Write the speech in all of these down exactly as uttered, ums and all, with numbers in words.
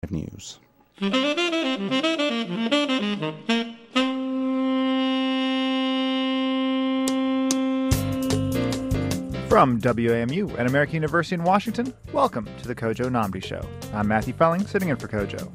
News. From W A M U at American University in Washington, welcome to the Kojo Nnamdi Show. I'm Matthew Felling, sitting in for Kojo.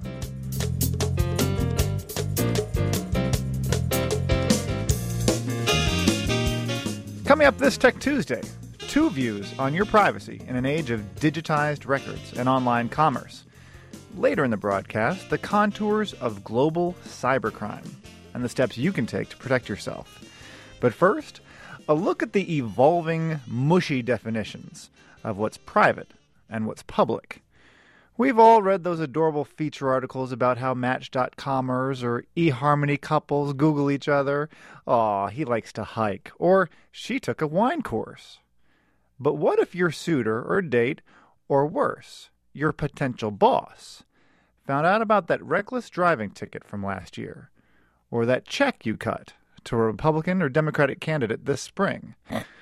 Coming up this Tech Tuesday, two views on your privacy in an age of digitized records and online commerce. Later in the broadcast, the contours of global cybercrime and the steps you can take to protect yourself. But first, a look at the evolving, mushy definitions of what's private and what's public. We've all read those adorable feature articles about how Match dot comers or eHarmony couples Google each other. Aw, he likes to hike. Or she took a wine course. But what if your suitor or date, or worse, your potential boss, found out about that reckless driving ticket from last year, or that check you cut to a Republican or Democratic candidate this spring?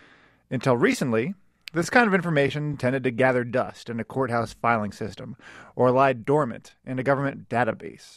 Until recently, this kind of information tended to gather dust in a courthouse filing system or lie dormant in a government database.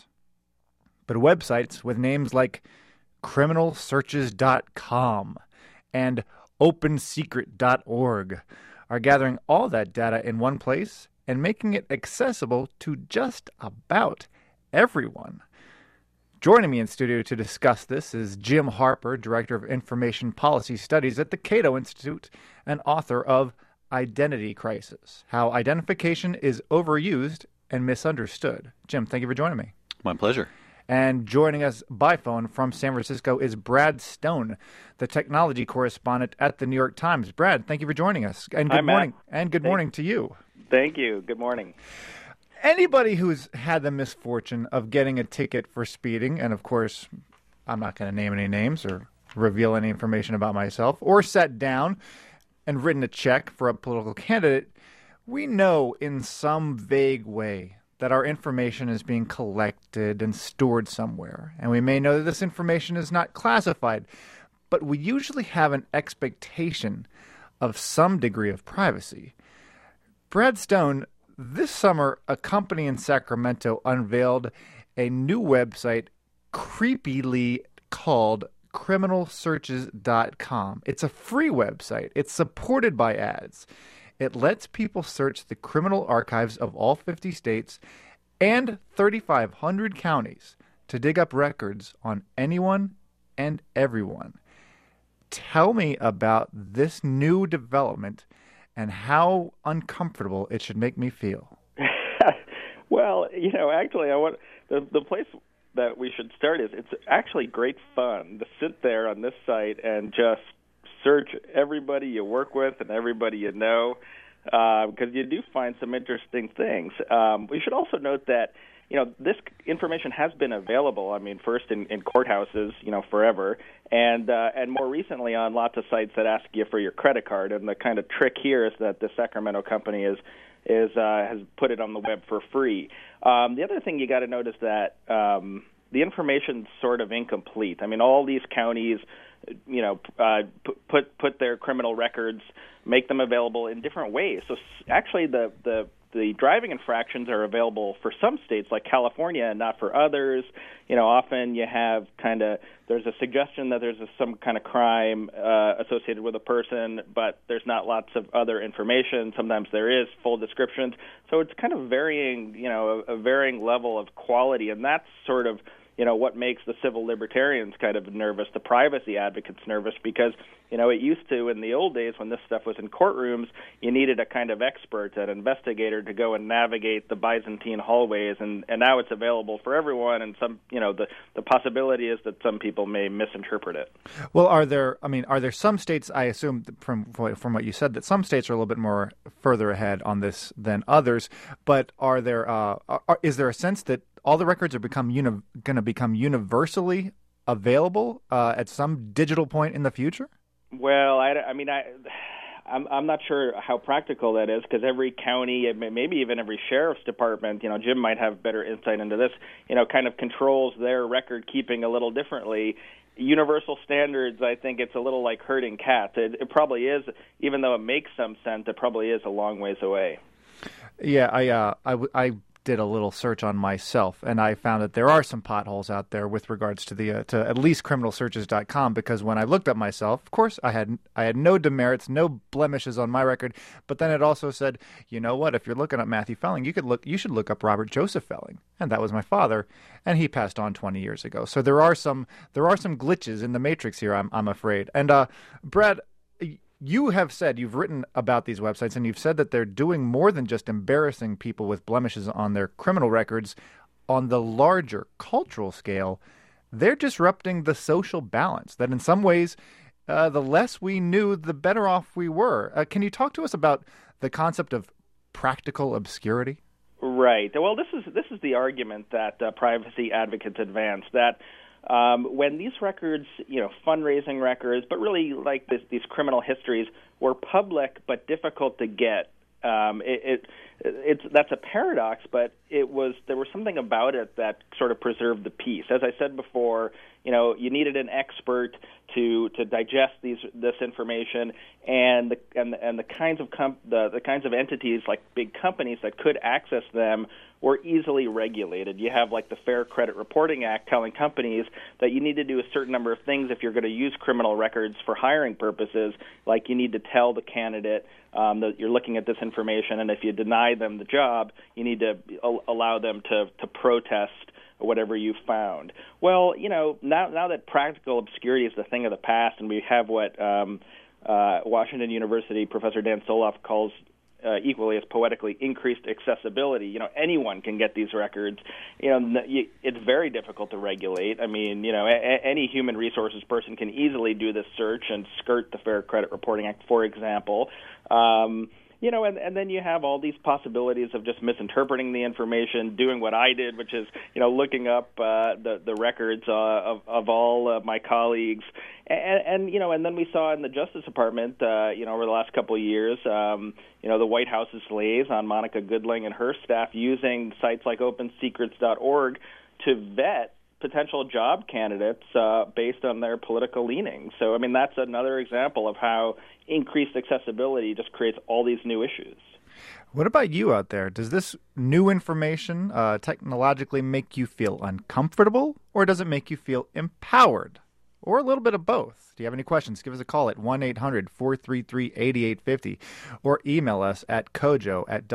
But websites with names like criminal searches dot com and open secret dot org are gathering all that data in one place and making it accessible to just about everyone. Joining me in studio to discuss this is Jim Harper, Director of Information Policy Studies at the Cato Institute and author of Identity Crisis: How Identification is Overused and Misunderstood. Jim, thank you for joining me. My pleasure. And joining us by phone from San Francisco is Brad Stone, the technology correspondent at the New York Times. Brad, thank you for joining us. And good Hi, morning. Matt. And good Thank- morning to you. Thank you. Good morning. Anybody who's had the misfortune of getting a ticket for speeding, and of course, I'm not going to name any names or reveal any information about myself, or sat down and written a check for a political candidate, we know in some vague way that our information is being collected and stored somewhere. And we may know that this information is not classified, but we usually have an expectation of some degree of privacy. Brad Stone, this summer, a company in Sacramento unveiled a new website creepily called criminal searches dot com. It's a free website. It's supported by ads. It lets people search the criminal archives of all fifty states and thirty-five hundred counties to dig up records on anyone and everyone. Tell me about this new development and how uncomfortable it should make me feel. Well, you know, actually, I want the the place that we should start is it's actually great fun to sit there on this site and just search everybody you work with and everybody you know, uh, because you do find some interesting things. Um, we should also note that, you know, this information has been available, I mean, first in, in courthouses, you know, forever, and uh, and more recently on lots of sites that ask you for your credit card. And the kind of trick here is that the Sacramento company is is uh, has put it on the web for free. Um, the other thing you got to notice that um, the information's sort of incomplete. I mean, all these counties, you know, uh, put put their criminal records, make them available in different ways. So actually, the the The driving infractions are available for some states like California and not for others. You know, often you have kind of, there's a suggestion that there's a, some kind of crime uh, associated with a person, but there's not lots of other information. Sometimes there is full descriptions. So it's kind of varying, you know, a, a varying level of quality, and that's sort of, you know, what makes the civil libertarians kind of nervous, the privacy advocates nervous, because, you know, it used to, in the old days when this stuff was in courtrooms, you needed a kind of expert, an investigator to go and navigate the Byzantine hallways, and, and now it's available for everyone, and some, you know, the, the possibility is that some people may misinterpret it. Well, are there, I mean, are there some states, I assume from from what you said, that some states are a little bit more further ahead on this than others, but are there, uh, are, is there a sense that all the records are become uni- going to become universally available uh, at some digital point in the future? Well, I, I mean, I, I'm, I'm not sure how practical that is, because every county, maybe even every sheriff's department, you know, Jim might have better insight into this, you know, kind of controls their record keeping a little differently. Universal standards, I think it's a little like herding cats. It, it probably is, even though it makes some sense, it probably is a long ways away. Yeah, I, uh, I, I did a little search on myself, and I found that there are some potholes out there with regards to the uh, to at least criminal searches dot com, because when I looked up myself, of course, I had I had no demerits, no blemishes on my record, but then it also said, you know what, if you're looking up Matthew Felling, you could look you should look up Robert Joseph Felling, and that was my father, and he passed on twenty years ago. So there are some there are some glitches in the matrix here, I'm I'm afraid. And uh, Brad, you have said, you've written about these websites, and you've said that they're doing more than just embarrassing people with blemishes on their criminal records. On the larger cultural scale, they're disrupting the social balance, that in some ways, uh, the less we knew, the better off we were. Uh, can you talk to us about the concept of practical obscurity? Right. Well, this is this is the argument that uh, privacy advocates advance, that Um, when these records, you know, fundraising records, but really like this, these criminal histories were public but difficult to get. Um, it, it, it's that's a paradox, but it was there was something about it that sort of preserved the peace. As I said before, you know, you needed an expert to to digest these this information, and the and and the kinds of com- the the kinds of entities like big companies that could access them were easily regulated. You have like the Fair Credit Reporting Act telling companies that you need to do a certain number of things if you're going to use criminal records for hiring purposes, like you need to tell the candidate um, that you're looking at this information, and if you deny them the job, you need to allow them to, to protest whatever you found. Well, you know, now now that practical obscurity is the thing of the past, and we have what um, uh, Washington University Professor Dan Soloff calls Uh, equally as poetically increased accessibility. You know, anyone can get these records. You know, it's very difficult to regulate. I mean, you know, a- any human resources person can easily do this search and skirt the Fair Credit Reporting Act, for example. Um, you know, and, and then you have all these possibilities of just misinterpreting the information, doing what I did, which is, you know, looking up uh, the the records uh, of of all uh, my colleagues, and, and you know, and then we saw in the Justice Department, uh, you know, over the last couple of years, um, you know, the White House's liaison Monica Goodling and her staff using sites like open secrets dot org to vet potential job candidates uh, based on their political leanings. So, I mean, that's another example of how increased accessibility just creates all these new issues. What about you out there? Does this new information uh, technologically make you feel uncomfortable, or does it make you feel empowered, or a little bit of both? Do you have any questions? Give us a call at one eight hundred four three three eight eight five zero or email us at kojo at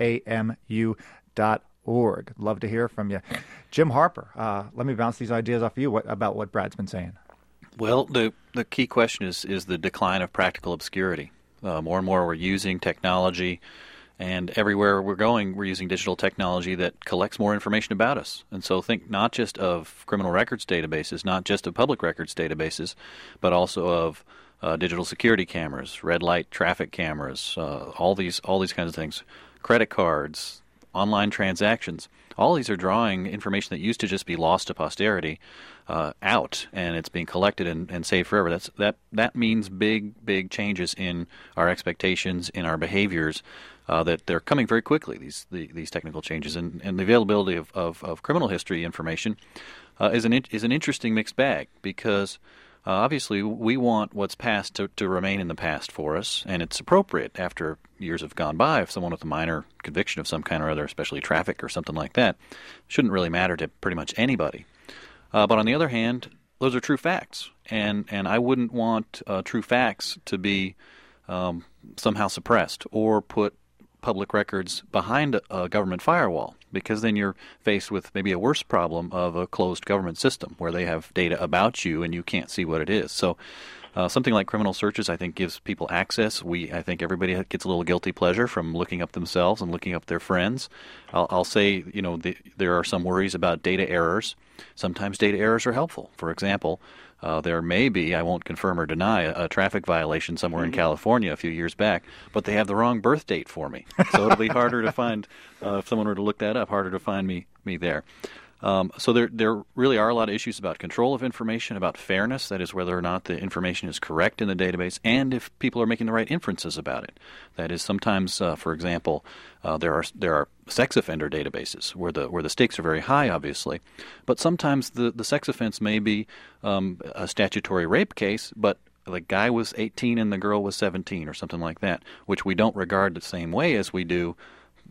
wamu dot org. Love to hear from you. Jim Harper, uh, let me bounce these ideas off you what, about what Brad's been saying. Well, the the key question is is the decline of practical obscurity. Uh, more and more we're using technology, and everywhere we're going, we're using digital technology that collects more information about us. And so think not just of criminal records databases, not just of public records databases, but also of uh, digital security cameras, red light traffic cameras, uh, all these all these kinds of things, credit cards, online transactions. All these are drawing information that used to just be lost to posterity uh, out, and it's being collected and, and saved forever. That's that. That means big, big changes in our expectations, in our behaviors. Uh, that they're coming very quickly. These the, these technical changes, and, and the availability of, of, of criminal history information uh, is an is an interesting mixed bag, because uh, obviously we want what's past to, to remain in the past for us, and it's appropriate after years have gone by. If someone with a minor conviction of some kind or other, especially traffic or something like that, shouldn't really matter to pretty much anybody. Uh, but on the other hand, those are true facts, and and I wouldn't want uh, true facts to be um, somehow suppressed or put public records behind a, a government firewall, because then you're faced with maybe a worse problem of a closed government system where they have data about you and you can't see what it is. So uh, something like criminal searches, I think, gives people access. We, I think everybody gets a little guilty pleasure from looking up themselves and looking up their friends. I'll, I'll say, you know, the, there are some worries about data errors. Sometimes data errors are helpful. For example, Uh, there may be, I won't confirm or deny, a, a traffic violation somewhere mm-hmm. in California a few years back, but they have the wrong birth date for me. So it'll be harder to find, uh, if someone were to look that up, harder to find me me there. Um, so there there really are a lot of issues about control of information, about fairness, that is whether or not the information is correct in the database, and if people are making the right inferences about it. That is, sometimes, uh, for example, uh, there are there are sex offender databases where the where the stakes are very high, obviously, but sometimes the, the sex offense may be um, a statutory rape case, but the guy was eighteen and the girl was seventeen or something like that, which we don't regard the same way as we do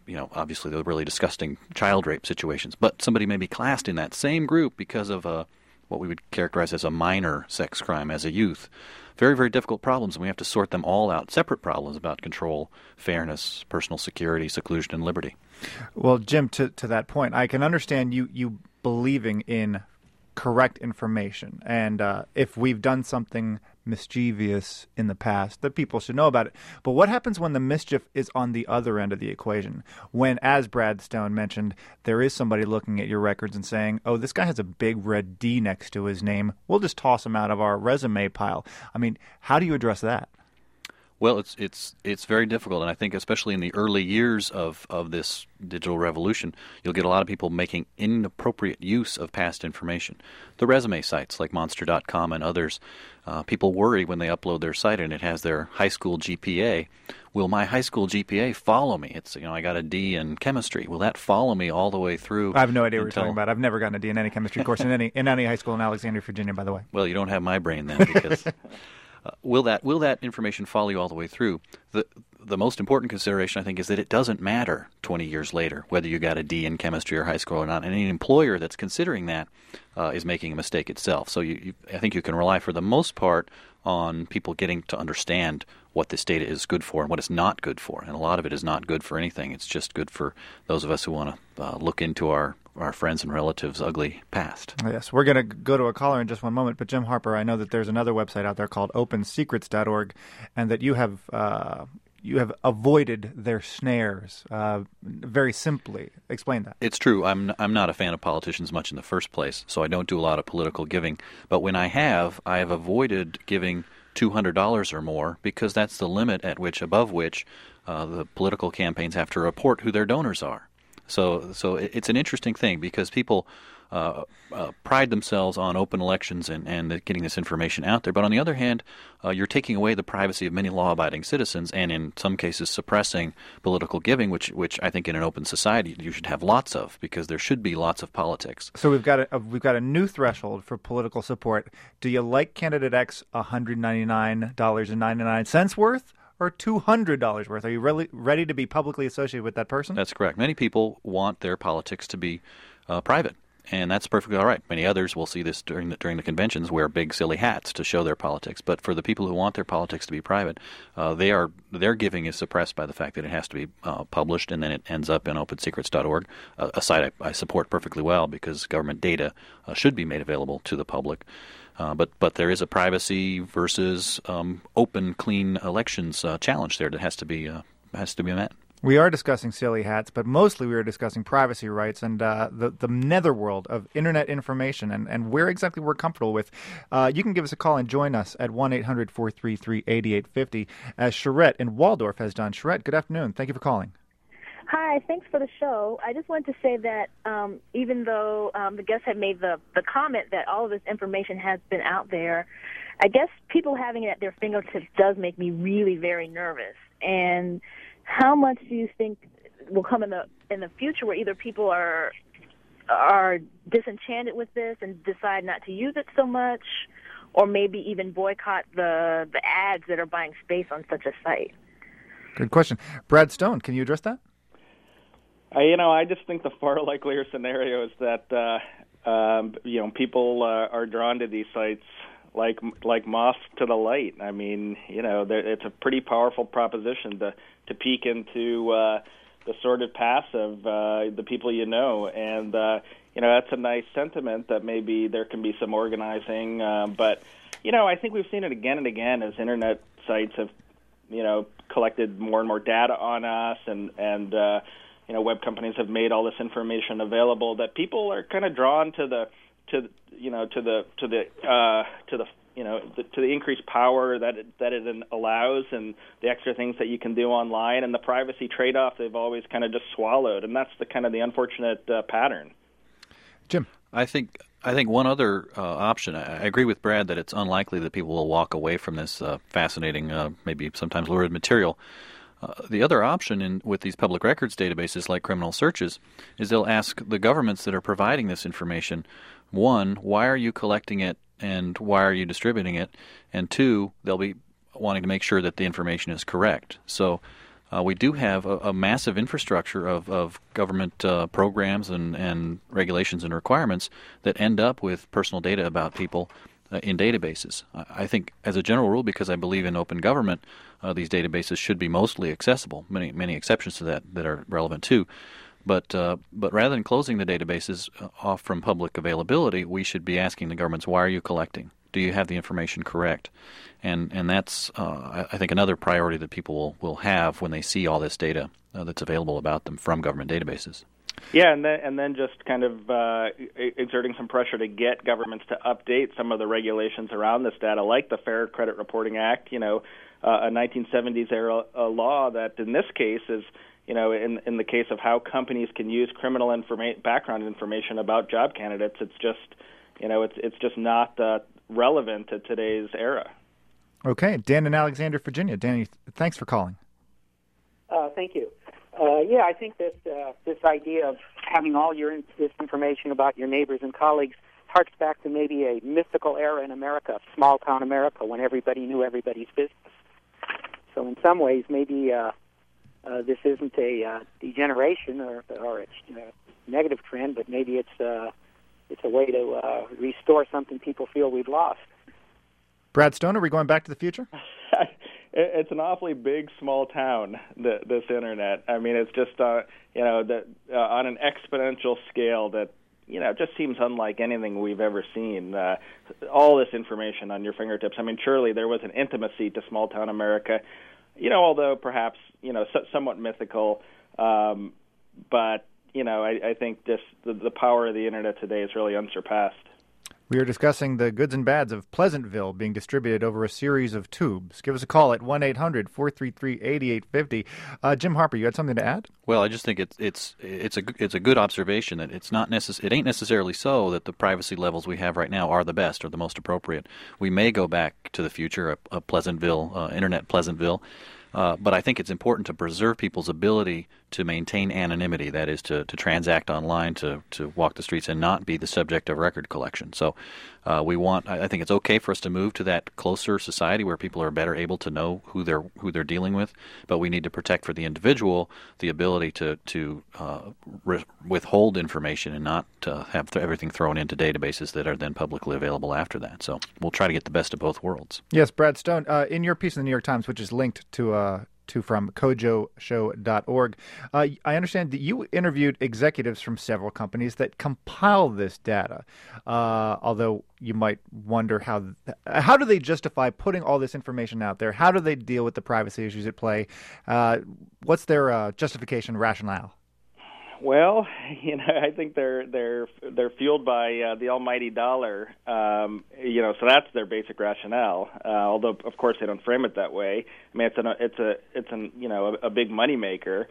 you know, obviously the really disgusting child rape situations. But somebody may be classed in that same group because of a, what we would characterize as a minor sex crime as a youth. Very, very difficult problems, and we have to sort them all out. Separate problems about control, fairness, personal security, seclusion, and liberty. Well, Jim, to, to that point, I can understand you, you believing in correct information. And uh, if we've done something mischievous in the past, that people should know about it. But what happens when the mischief is on the other end of the equation? When, as Brad Stone mentioned, there is somebody looking at your records and saying, oh, this guy has a big red D next to his name. We'll just toss him out of our resume pile. I mean, how do you address that? Well, it's it's it's very difficult, and I think especially in the early years of, of this digital revolution, you'll get a lot of people making inappropriate use of past information. The resume sites like Monster dot com and others, uh, people worry when they upload their site and it has their high school G P A. Will my high school G P A follow me? It's, you know, I got a D in chemistry. Will that follow me all the way through? I have no idea until... what you're talking about. I've never gotten a D in any chemistry course in any in any high school in Alexandria, Virginia, by the way. Well, you don't have my brain then, because... Uh, will that will that information follow you all the way through? The the most important consideration, I think, is that it doesn't matter twenty years later whether you got a D in chemistry or high school or not. And any employer that's considering that uh, is making a mistake itself. So you, you, I think you can rely for the most part on people getting to understand what this data is good for and what it's not good for. And a lot of it is not good for anything. It's just good for those of us who want to uh, look into our our friends and relatives' ugly past. Yes, we're going to go to a caller in just one moment. But Jim Harper, I know that there's another website out there called open secrets dot org, and that you have uh, you have avoided their snares uh, very simply. Explain that. It's true. I'm I'm not a fan of politicians much in the first place, so I don't do a lot of political giving. But when I have, I have avoided giving two hundred dollars or more, because that's the limit at which, above which, uh, the political campaigns have to report who their donors are. So, so it's an interesting thing, because people uh, uh, pride themselves on open elections and, and getting this information out there. But on the other hand, uh, you're taking away the privacy of many law-abiding citizens, and in some cases suppressing political giving, which, which I think in an open society you should have lots of, because there should be lots of politics. So we've got a, we've got a new threshold for political support. Do you like candidate X one hundred ninety-nine dollars and ninety-nine cents worth, or two hundred dollars worth? Are you really ready to be publicly associated with that person? That's correct. Many people want their politics to be uh, private, and that's perfectly all right. Many others, will see this during the, during the conventions, wear big silly hats to show their politics. But for the people who want their politics to be private, uh, they are their giving is suppressed by the fact that it has to be uh, published, and then it ends up in open secrets dot org, uh, a site I, I support perfectly well, because government data uh, should be made available to the public. Uh, but but there is a privacy versus um, open, clean elections uh, challenge there that has to be uh, has to be met. We are discussing silly hats, but mostly we are discussing privacy rights and uh, the the netherworld of internet information, and, and where exactly we're comfortable with. Uh, you can give us a call and join us at one eight hundred four three three eight eight five zero, as Charette in Waldorf has done. Charette, good afternoon. Thank you for calling. Hi, thanks for the show. I just wanted to say that um, even though um, the guest had made the, the comment that all of this information has been out there, I guess people having it at their fingertips does make me really very nervous. And how much do you think will come in the in the future, where either people are are disenchanted with this and decide not to use it so much, or maybe even boycott the the ads that are buying space on such a site? Good question. Brad Stone, can you address that? Uh, you know, I just think the far likelier scenario is that uh, um, you know people uh, are drawn to these sites like like moths to the light. I mean, you know, it's a pretty powerful proposition to to peek into uh, the sordid past of uh, the people you know, and uh, you know that's a nice sentiment that maybe there can be some organizing. Uh, but you know, I think we've seen it again and again as internet sites have you know collected more and more data on us, and and uh, you know, web companies have made all this information available, that people are kind of drawn to the, to you know, to the to the uh, to the you know the, to the increased power that it, that it allows, and the extra things that you can do online, and the privacy trade-off they've always kind of just swallowed, and that's the kind of the unfortunate uh, pattern. Jim, I think I think one other uh, option. I, I agree with Brad that it's unlikely that people will walk away from this uh, fascinating, uh, maybe sometimes lurid material. Uh, the other option in with these public records databases like criminal searches is they'll ask the governments that are providing this information, one, why are you collecting it and why are you distributing it? And two, they'll be wanting to make sure that the information is correct. So uh, we do have a, a massive infrastructure of, of government uh, programs and, and regulations and requirements that end up with personal data about people uh, in databases. I, I think, as a general rule, because I believe in open government, uh, these databases should be mostly accessible. Many many exceptions to that that are relevant too. But uh, but rather than closing the databases off from public availability, we should be asking the governments, why are you collecting? Do you have the information correct? And and that's, uh, I think, another priority that people will, will have when they see all this data uh, that's available about them from government databases. Yeah, and then and then just kind of uh, exerting some pressure to get governments to update some of the regulations around this data, like the Fair Credit Reporting Act, you know, uh, a nineteen seventies era uh, law that in this case is, you know, in in the case of how companies can use criminal informa- background information about job candidates, it's just, you know, it's it's just not uh, relevant to today's era. Okay, Dan in Alexandria, Virginia. Danny, thanks for calling. Uh, thank you. Uh, yeah, I think that uh, this idea of having all your in- this information about your neighbors and colleagues harks back to maybe a mythical era in America, small-town America, when everybody knew everybody's business. So in some ways, maybe uh, uh, this isn't a uh, degeneration or, or a uh, negative trend, but maybe it's uh, it's a way to uh, restore something people feel we've lost. Brad Stone, are we going back to the future? It's an awfully big, small town, the, this Internet. I mean, it's just, uh, you know, the, uh, on an exponential scale that, you know, just seems unlike anything we've ever seen. Uh, all this information on your fingertips. I mean, surely there was an intimacy to small-town America, you know, although perhaps, you know, so, somewhat mythical. Um, but, you know, I, I think just the, the power of the Internet today is really unsurpassed. We are discussing the goods and bads of Pleasantville being distributed over a series of tubes. Give us a call at one eight hundred four three three eight eight five zero. Uh, Jim Harper, you had something to add? Well, I just think it's it's it's a it's a good observation that it's not necess- it ain't necessarily so that the privacy levels we have right now are the best or the most appropriate. We may go back to the future, a, a Pleasantville, uh, Internet Pleasantville. Uh, but I think it's important to preserve people's ability to maintain anonymity, that is, to, to transact online, to, to walk the streets and not be the subject of record collection. So uh, we want, I think it's okay for us to move to that closer society where people are better able to know who they're who they're dealing with, but we need to protect for the individual the ability to, to uh, re- withhold information and not uh, have th- everything thrown into databases that are then publicly available after that. So we'll try to get the best of both worlds. Yes, Brad Stone, uh, in your piece in the New York Times, which is linked to uh, to from kojo show dot org. Uh, I understand that you interviewed executives from several companies that compile this data, uh, although you might wonder how th- how do they justify putting all this information out there? How do they deal with the privacy issues at play? Uh, what's their uh, justification rationale? Well, you know, I think they're they're they're fueled by uh, the almighty dollar. Um, you know, so that's their basic rationale. Uh, although, of course, they don't frame it that way. I mean, it's an it's a it's an you know a, a big moneymaker.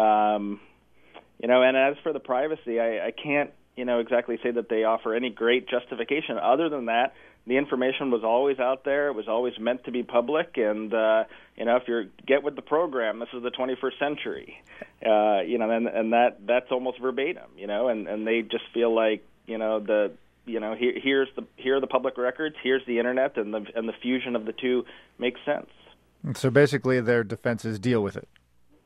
Um, you know, and as for the privacy, I, I can't you know exactly say that they offer any great justification. Other than that, the information was always out there. It was always meant to be public, and uh, you know, if you get with the program, this is the twenty-first century. Uh, you know, and and that that's almost verbatim. You know, and, and they just feel like you know the you know here, here's the here are the public records, here's the internet, and the and the fusion of the two makes sense. So basically, their defenses deal with it.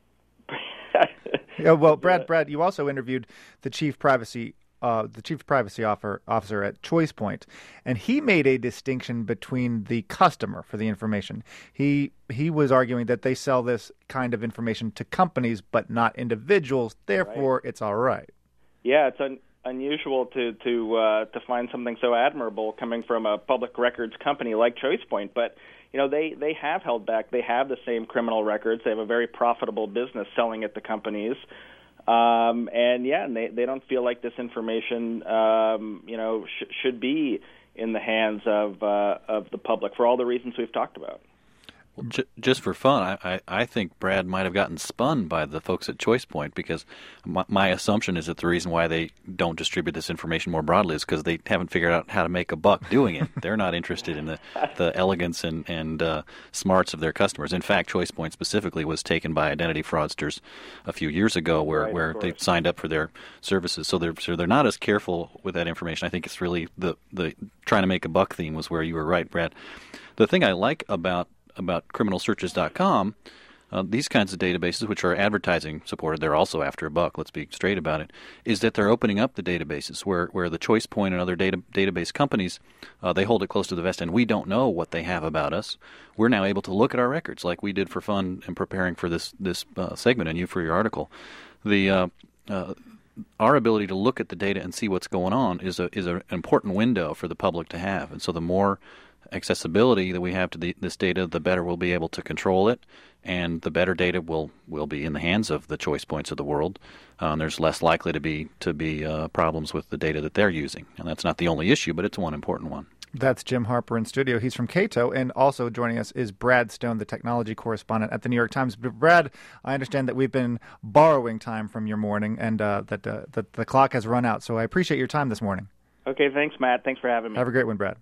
Yeah, well, Brad, Brad, you also interviewed the chief privacy. Uh, the chief privacy offer, officer at ChoicePoint, and he made a distinction between the customer for the information. He he was arguing that they sell this kind of information to companies, but not individuals. Therefore, right. It's all right. Yeah, it's un- unusual to to uh, to find something so admirable coming from a public records company like ChoicePoint, but you know they, they have held back. They have the same criminal records. They have a very profitable business selling it to companies. Um, and yeah, and they, they don't feel like this information, um, you know, sh- should be in the hands of uh, of the public for all the reasons we've talked about. Well, j- just for fun, I, I, I think Brad might have gotten spun by the folks at ChoicePoint because my, my assumption is that the reason why they don't distribute this information more broadly is because they haven't figured out how to make a buck doing it. They're not interested in the, the elegance and, and uh, smarts of their customers. In fact, ChoicePoint specifically was taken by identity fraudsters a few years ago where, right, where they signed up for their services. So they're, so they're not as careful with that information. I think it's really the, the trying to make a buck theme was where you were right, Brad. The thing I like about about criminal searches dot com uh, these kinds of databases, which are advertising supported, they're also after a buck, let's be straight about it, is that they're opening up the databases where, where the ChoicePoint and other data, database companies, uh, they hold it close to the vest, and we don't know what they have about us. We're now able to look at our records like we did for fun in preparing for this, this uh, segment and you for your article. The uh, uh, Our ability to look at the data and see what's going on is a is an important window for the public to have. And so the more accessibility that we have to the, this data, the better we'll be able to control it, and the better data will, will be in the hands of the ChoicePoints of the world. Um, there's less likely to be to be uh, problems with the data that they're using. And that's not the only issue, but it's one important one. That's Jim Harper in studio. He's from Cato, and also joining us is Brad Stone, the technology correspondent at the New York Times. But Brad, I understand that we've been borrowing time from your morning, and uh, that, uh, that the clock has run out. So I appreciate your time this morning. Okay, thanks, Matt. Thanks for having me. Have a great one, Brad.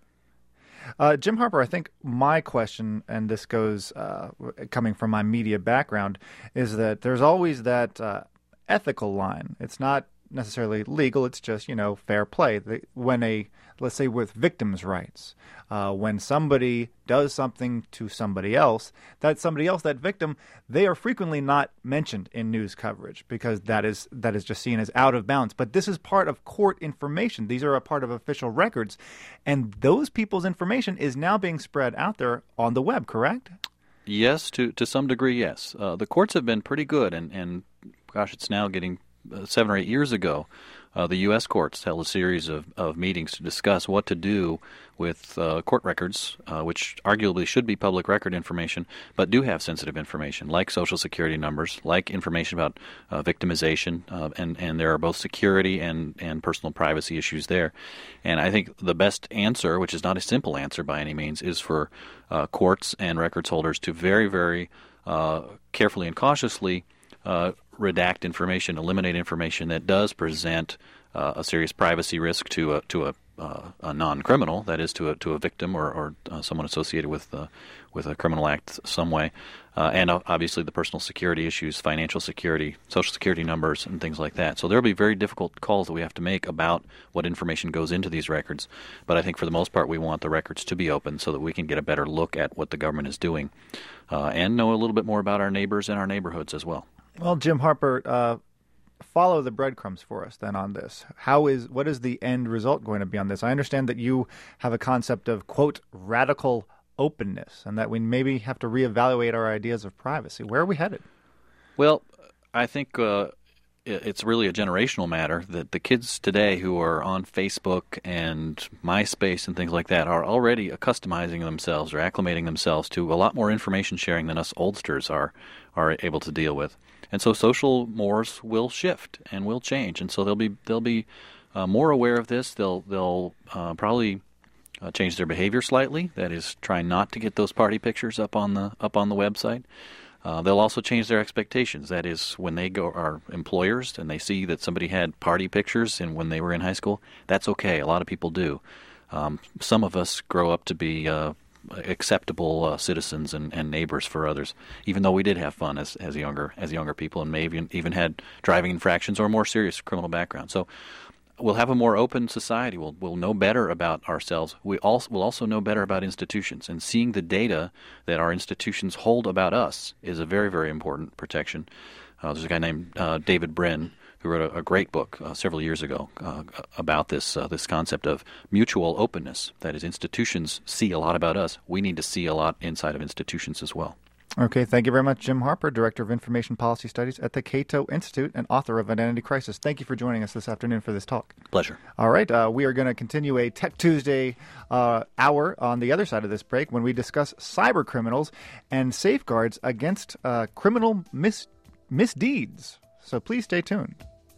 Uh, Jim Harper, I think my question, and this goes uh, coming from my media background, is that there's always that uh, ethical line. It's not necessarily legal. It's just, you know, fair play. The, when a, let's say with victims' rights, uh, when somebody does something to somebody else, that somebody else, that victim, they are frequently not mentioned in news coverage because that is that is just seen as out of bounds. But this is part of court information. These are a part of official records. And those people's information is now being spread out there on the web, correct? Yes, to, to some degree, yes. Uh, the courts have been pretty good, and, and gosh, it's now getting Uh, seven or eight years ago, uh, the U S courts held a series of, of meetings to discuss what to do with uh, court records, uh, which arguably should be public record information, but do have sensitive information, like Social Security numbers, like information about uh, victimization, uh, and, and there are both security and, and personal privacy issues there. And I think the best answer, which is not a simple answer by any means, is for uh, courts and records holders to very, very uh, carefully and cautiously Uh, redact information, eliminate information that does present uh, a serious privacy risk to a to a, uh, a non-criminal, that is, to a to a victim or, or uh, someone associated with uh, with a criminal act some way, uh, and obviously the personal security issues, financial security, social security numbers, and things like that. So there will be very difficult calls that we have to make about what information goes into these records. But I think for the most part, we want the records to be open so that we can get a better look at what the government is doing, uh, and know a little bit more about our neighbors and our neighborhoods as well. Well, Jim Harper, uh, follow the breadcrumbs for us then on this. How is what is the end result going to be on this? I understand that you have a concept of, quote, radical openness, and that we maybe have to reevaluate our ideas of privacy. Where are we headed? Well, I think uh, it's really a generational matter that the kids today who are on Facebook and MySpace and things like that are already accustomizing themselves or acclimating themselves to a lot more information sharing than us oldsters are are able to deal with. And so social mores will shift and will change, and so they'll be they'll be uh, more aware of this. They'll they'll uh, probably uh, change their behavior slightly. That is, try not to get those party pictures up on the up on the website. Uh, they'll also change their expectations. That is, when they go are employers and they see that somebody had party pictures and when they were in high school, that's okay. A lot of people do. Um, some of us grow up to be uh, acceptable uh, citizens and, and neighbors for others, even though we did have fun as as younger as younger people, and maybe even had driving infractions or more serious criminal background. So we'll have a more open society. We'll we'll know better about ourselves. We also will also know better about institutions, and seeing the data that our institutions hold about us is a very, very important protection. Uh, there's a guy named uh, David Brin who wrote a, a great book uh, several years ago uh, about this uh, this concept of mutual openness. That is, institutions see a lot about us. We need to see a lot inside of institutions as well. Okay, thank you very much, Jim Harper, Director of Information Policy Studies at the Cato Institute and author of Identity Crisis. Thank you for joining us this afternoon for this talk. Pleasure. All right, uh, we are going to continue a Tech Tuesday uh, hour on the other side of this break when we discuss cyber criminals and safeguards against uh, criminal mis- misdeeds. So please stay tuned.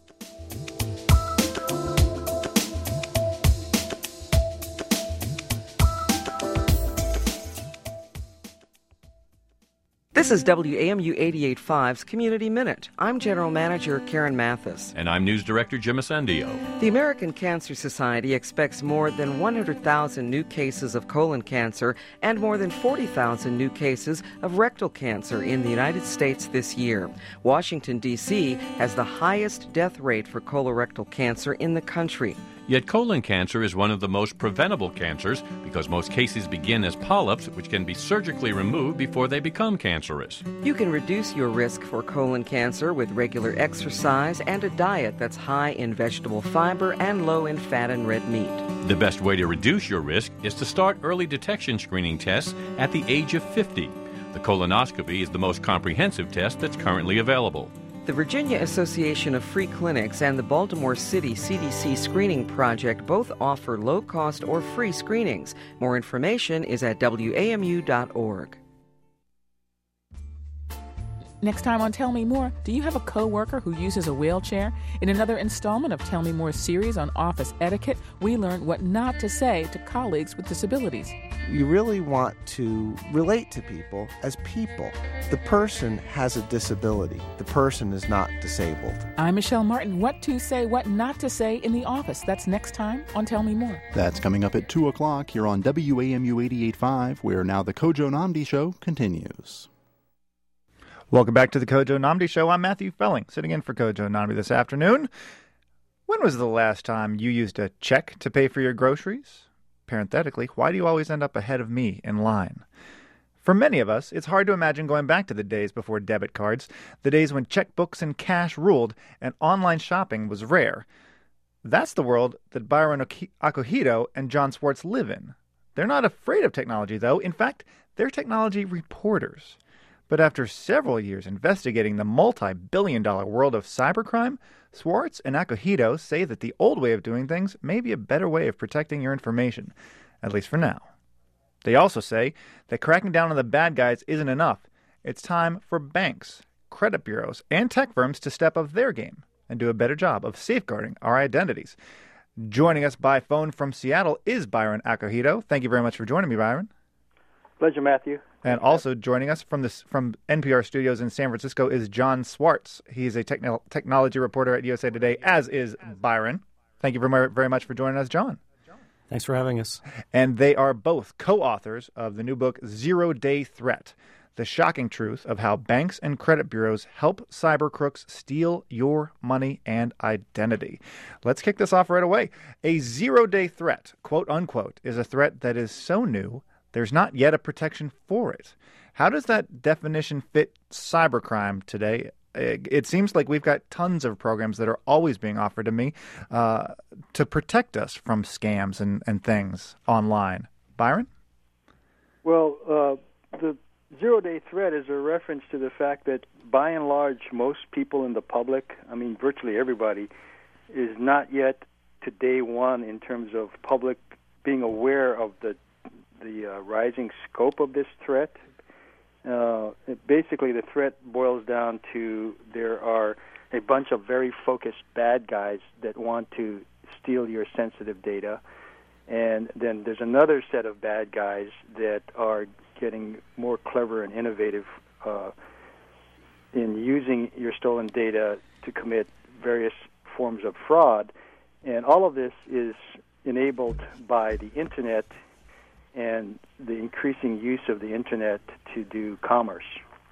This is W A M U eighty-eight point five's Community Minute. I'm General Manager Karen Mathis. And I'm News Director Jim Asendio. The American Cancer Society expects more than one hundred thousand new cases of colon cancer and more than forty thousand new cases of rectal cancer in the United States this year. Washington, D C has the highest death rate for colorectal cancer in the country. Yet colon cancer is one of the most preventable cancers because most cases begin as polyps, which can be surgically removed before they become cancerous. You can reduce your risk for colon cancer with regular exercise and a diet that's high in vegetable fiber and low in fat and red meat. The best way to reduce your risk is to start early detection screening tests at the age of fifty. The colonoscopy is the most comprehensive test that's currently available. The Virginia Association of Free Clinics and the Baltimore City C D C Screening Project both offer low-cost or free screenings. More information is at W A M U dot org. Next time on Tell Me More, do you have a coworker who uses a wheelchair? In another installment of Tell Me More's series on office etiquette, we learn what not to say to colleagues with disabilities. You really want to relate to people as people. The person has a disability. The person is not disabled. I'm Michelle Martin. What to say, what not to say in the office. That's next time on Tell Me More. That's coming up at two o'clock here on W A M U eighty-eight point five, where now the Kojo Nnamdi Show continues. Welcome back to the Kojo Nnamdi Show. I'm Matthew Felling, sitting in for Kojo Nnamdi this afternoon. When was the last time you used a check to pay for your groceries? Parenthetically, why do you always end up ahead of me in line? For many of us, it's hard to imagine going back to the days before debit cards, the days when checkbooks and cash ruled and online shopping was rare. That's the world that Byron Acohido and John Swartz live in. They're not afraid of technology, though. In fact, they're technology reporters. But after several years investigating the multi-billion dollar world of cybercrime, Swartz and Acohido say that the old way of doing things may be a better way of protecting your information, at least for now. They also say that cracking down on the bad guys isn't enough. It's time for banks, credit bureaus, and tech firms to step up their game and do a better job of safeguarding our identities. Joining us by phone from Seattle is Byron Acohido. Thank you very much for joining me, Byron. Pleasure, Matthew. And also joining us from this from N P R studios in San Francisco is John Swartz. He's a techno- technology reporter at U S A Today, as is Byron. Thank you very, very much for joining us, John. Thanks for having us. And they are both co-authors of the new book, Zero Day Threat, The Shocking Truth of How Banks and Credit Bureaus Help Cyber Crooks Steal Your Money and Identity. Let's kick this off right away. A zero-day threat, quote unquote, is a threat that is so new there's not yet a protection for it. How does that definition fit cybercrime today? It seems like we've got tons of programs that are always being offered to me uh, to protect us from scams and, and things online. Byron? Well, uh, the zero-day threat is a reference to the fact that, by and large, most people in the public, I mean virtually everybody, is not yet to day one in terms of public being aware of the the uh, rising scope of this threat. Uh, it, basically, the threat boils down to there are a bunch of very focused bad guys that want to steal your sensitive data, and then there's another set of bad guys that are getting more clever and innovative uh, in using your stolen data to commit various forms of fraud, and all of this is enabled by the Internet and the increasing use of the Internet to do commerce.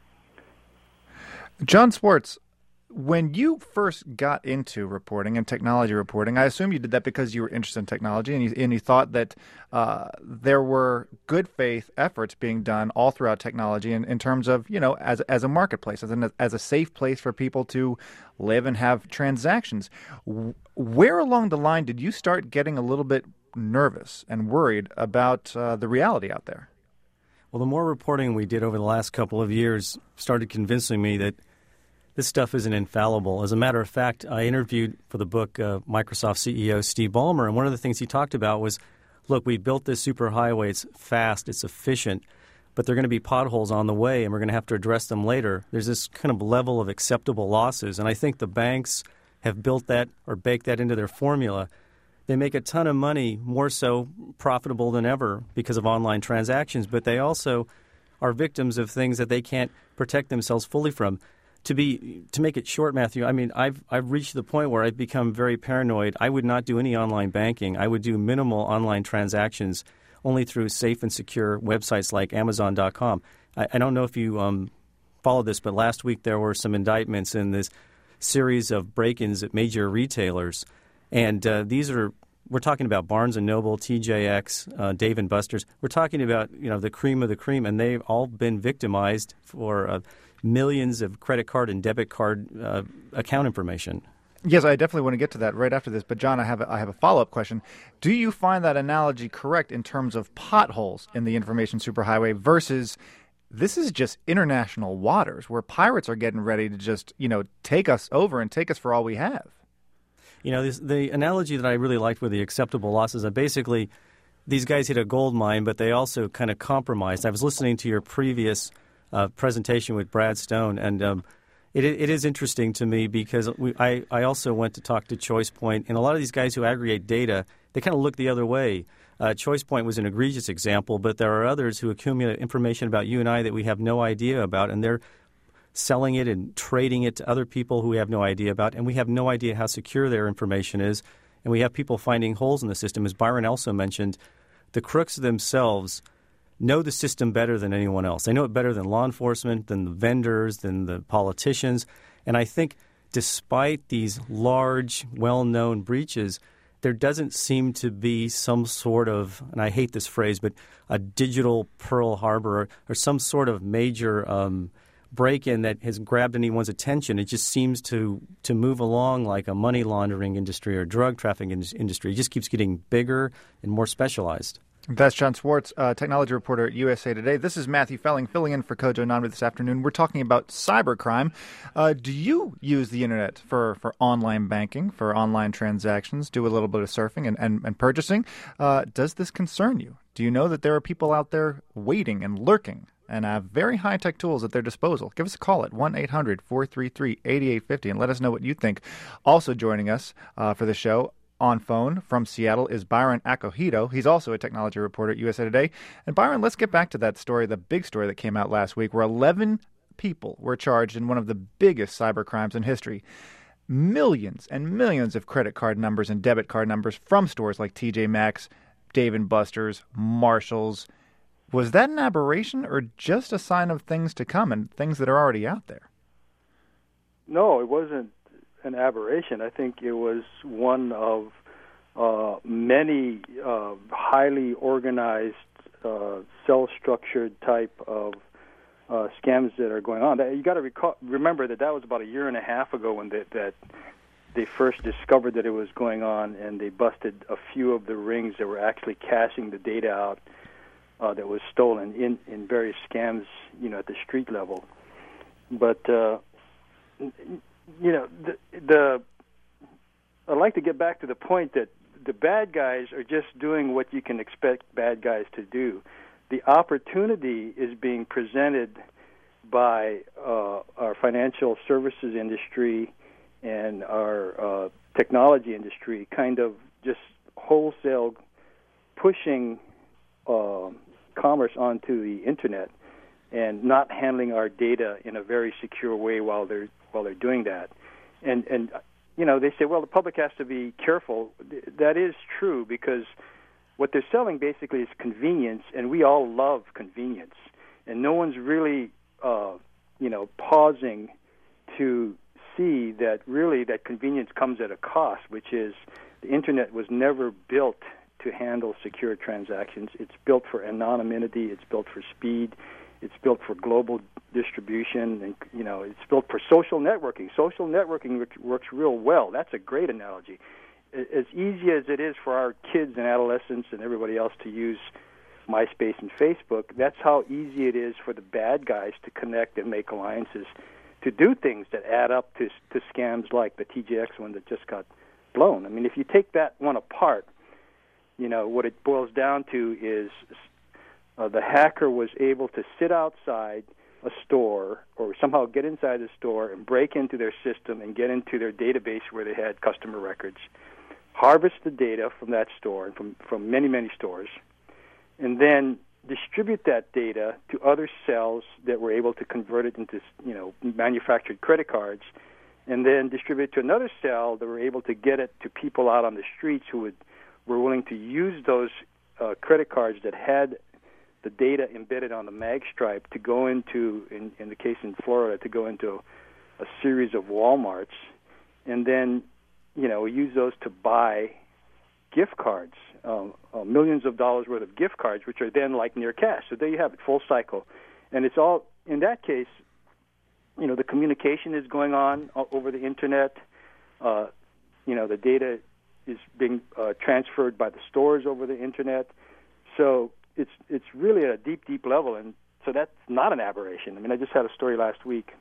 John Swartz, when you first got into reporting and technology reporting, I assume you did that because you were interested in technology and you, and you thought that uh, there were good faith efforts being done all throughout technology in, in terms of, you know, as as a marketplace, as, an, as a safe place for people to live and have transactions. Where along the line did you start getting a little bit nervous and worried about uh, the reality out there? Well, the more reporting we did over the last couple of years started convincing me that this stuff isn't infallible. As a matter of fact, I interviewed for the book uh, Microsoft C E O Steve Ballmer, and one of the things he talked about was, look, we built this superhighway. It's fast, it's efficient, but there are going to be potholes on the way, and we're going to have to address them later. There's this kind of level of acceptable losses, and I think the banks have built that or baked that into their formula. They make a ton of money, more so profitable than ever because of online transactions, but they also are victims of things that they can't protect themselves fully from. To be to make it short, Matthew, I mean, I've I've reached the point where I've become very paranoid. I would not do any online banking. I would do minimal online transactions only through safe and secure websites like Amazon dot com. I, I don't know if you um, followed this, but last week there were some indictments in this series of break-ins at major retailers. And uh, these are we're talking about Barnes and Noble, T J X, uh, Dave and Buster's. We're talking about, you know, the cream of the cream, and they've all been victimized for uh, millions of credit card and debit card uh, account information. Yes, I definitely want to get to that right after this. But, John, I have a, I have a follow-up question. Do you find that analogy correct in terms of potholes in the information superhighway versus this is just international waters where pirates are getting ready to just, you know, take us over and take us for all we have? You know, this, the analogy that I really liked with the acceptable losses, that basically these guys hit a gold mine, but they also kind of compromised. I was listening to your previous uh, presentation with Brad Stone, and um, it, it is interesting to me because we, I, I also went to talk to ChoicePoint, and a lot of these guys who aggregate data, they kind of look the other way. Uh, ChoicePoint was an egregious example, but there are others who accumulate information about you and I that we have no idea about, and they're selling it and trading it to other people who we have no idea about, and we have no idea how secure their information is, and we have people finding holes in the system. As Byron also mentioned, the crooks themselves know the system better than anyone else. They know it better than law enforcement, than the vendors, than the politicians, and I think despite these large, well-known breaches, there doesn't seem to be some sort of, and I hate this phrase, but a digital Pearl Harbor or, or some sort of major um, break-in that has grabbed anyone's attention. It just seems to to move along like a money laundering industry or drug trafficking in- industry. It just keeps getting bigger and more specialized. That's John Swartz, uh, technology reporter at U S A Today. This is Matthew Felling filling in for Kojo Namdi this afternoon. We're talking about cybercrime. Uh, do you use the internet for, for online banking, for online transactions, do a little bit of surfing and, and, and purchasing? Uh, does this concern you? Do you know that there are people out there waiting and lurking and have very high-tech tools at their disposal? Give us a call at one eight hundred four three three eight eight five zero and let us know what you think. Also joining us uh, for the show on phone from Seattle is Byron Acohido. He's also a technology reporter at U S A Today. And Byron, let's get back to that story, the big story that came out last week, where eleven people were charged in one of the biggest cyber crimes in history. Millions and millions of credit card numbers and debit card numbers from stores like T J Maxx, Dave and Buster's, Marshall's. Was that an aberration or just a sign of things to come and things that are already out there? No, it wasn't an aberration. I think it was one of uh, many uh, highly organized, uh, cell-structured type of uh, scams that are going on. You got to recall, remember that that was about a year and a half ago when they, that they first discovered that it was going on, and they busted a few of the rings that were actually cashing the data out uh, that was stolen in, in various scams, you know, at the street level. But uh, you know, the, the I'd like to get back to the point that the bad guys are just doing what you can expect bad guys to do. The opportunity is being presented by uh, our financial services industry and our uh, technology industry, kind of just wholesale pushing uh, commerce onto the internet and not handling our data in a very secure way while they're while they're doing that. And, and you know, they say, well, the public has to be careful. That is true, because what they're selling basically is convenience, and we all love convenience. And no one's really, uh, you know, pausing to see that really that convenience comes at a cost, which is the internet was never built to handle secure transactions. It's built for anonymity. It's built for speed. It's built for global distribution, and you know, it's built for social networking. Social networking works real well. That's a great analogy. As easy as it is for our kids and adolescents and everybody else to use MySpace and Facebook, that's how easy it is for the bad guys to connect and make alliances to do things that add up to to scams like the T J X one that just got blown. I mean, if you take that one apart, you know, what it boils down to is uh, the hacker was able to sit outside a store or somehow get inside the store and break into their system and get into their database where they had customer records, harvest the data from that store and from, from many, many stores, and then distribute that data to other cells that were able to convert it into, you know, manufactured credit cards, and then distribute it to another cell that were able to get it to people out on the streets who would were willing to use those uh, credit cards that had the data embedded on the mag stripe to go into, in, in the case in Florida, to go into a series of Walmarts, and then, you know, use those to buy gift cards, um, uh, millions of dollars worth of gift cards, which are then like near cash. So there you have it, full cycle. And it's all, in that case, you know, the communication is going on over the Internet. Uh, you know, the data is being uh, transferred by the stores over the Internet. So it's it's really at a deep, deep level. And so that's not an aberration. I mean, I just had a story last week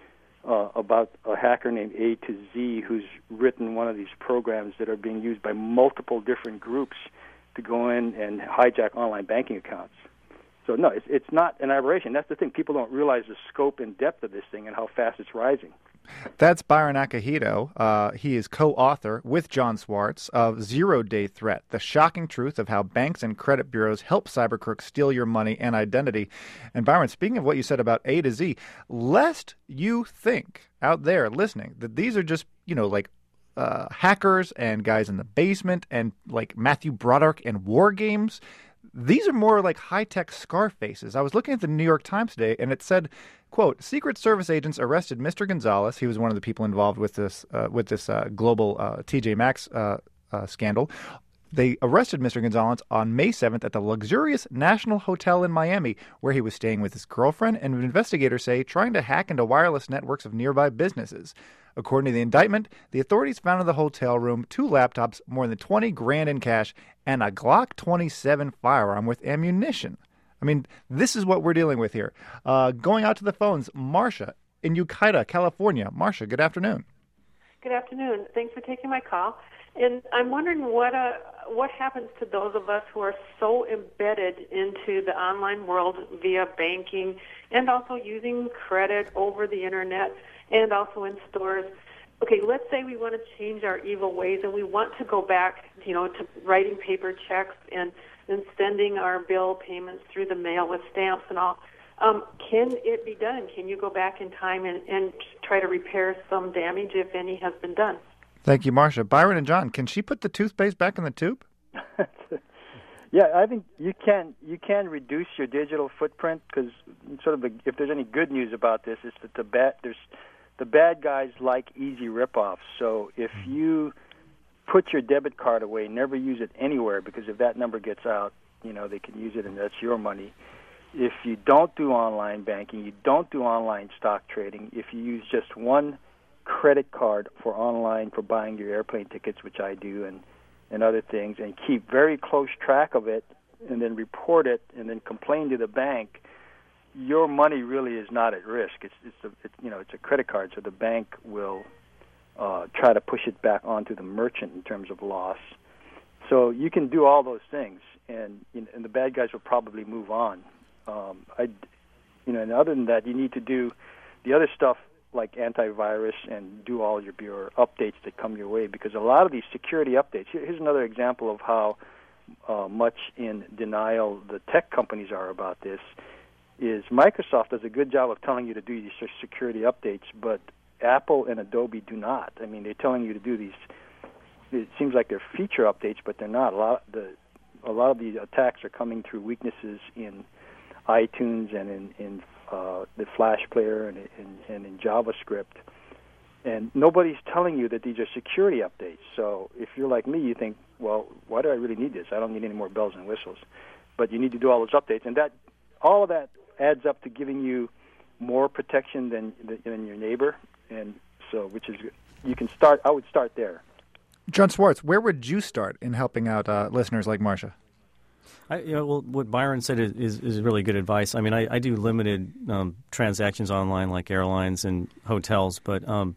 uh, about a hacker named A to Z who's written one of these programs that are being used by multiple different groups to go in and hijack online banking accounts. So, no, it's, it's not an aberration. That's the thing. People don't realize the scope and depth of this thing and how fast it's rising. That's Byron Akihito. Uh, he is co-author with John Swartz of Zero Day Threat, The Shocking Truth of How Banks and Credit Bureaus Help Cybercriminals Steal Your Money and Identity. And Byron, speaking of what you said about A to Z, lest you think out there listening that these are just, you know, like uh, hackers and guys in the basement and like Matthew Broderick and war games. These are more like high-tech Scarfaces. I was looking at the New York Times today, and it said, quote, Secret Service agents arrested Mister Gonzalez. He was one of the people involved with this uh, with this uh, global uh, T J Maxx uh, uh, scandal. They arrested Mister Gonzalez on May seventh at the luxurious National Hotel in Miami, where he was staying with his girlfriend, and investigators say trying to hack into wireless networks of nearby businesses. According to the indictment, the authorities found in the hotel room two laptops, more than twenty grand in cash, and a Glock twenty-seven firearm with ammunition. I mean, this is what we're dealing with here. Uh, going out to the phones, Marcia in Ukiah, California. Marcia, good afternoon. Good afternoon. Thanks for taking my call. And I'm wondering what uh, what happens to those of us who are so embedded into the online world via banking and also using credit over the Internet and also in stores. Okay, let's say we want to change our evil ways and we want to go back, you know, to writing paper checks and, and sending our bill payments through the mail with stamps and all. Um, can it be done? Can you go back in time and, and try to repair some damage, if any, has been done? Thank you, Marcia. Byron and John, can she put the toothpaste back in the tube? Yeah, I think you can you can reduce your digital footprint because sort of the, if there's any good news about this, is that the bad there's the bad guys like easy ripoffs. So if you put your debit card away, never use it anywhere, because if that number gets out, you know, they can use it and that's your money. If you don't do online banking, you don't do online stock trading, if you use just one credit card for online for buying your airplane tickets, which I do, and, and other things, and keep very close track of it and then report it and then complain to the bank, your money really is not at risk. It's it's a it's, you know it's a credit card, so the bank will uh, try to push it back onto the merchant in terms of loss. So you can do all those things, and you know, and the bad guys will probably move on. Um, I, you know, and other than that, you need to do the other stuff like antivirus and do all your, your updates that come your way, because a lot of these security updates. Here's another example of how uh, much in denial the tech companies are about this. Is Microsoft does a good job of telling you to do these security updates, but Apple and Adobe do not. I mean, they're telling you to do these. It seems like they're feature updates, but they're not. A lot the a lot of the attacks are coming through weaknesses in iTunes and in, in uh, the Flash player and in, and in JavaScript. And nobody's telling you that these are security updates. So if you're like me, you think, well, why do I really need this? I don't need any more bells and whistles. But you need to do all those updates, and that all of that adds up to giving you more protection than than your neighbor, and so which is you can start. I would start there. John Swartz, where would you start in helping out uh, listeners like Marcia? I, you know, well, what Byron said is, is, is really good advice. I mean, I, I do limited um, transactions online, like airlines and hotels, but um,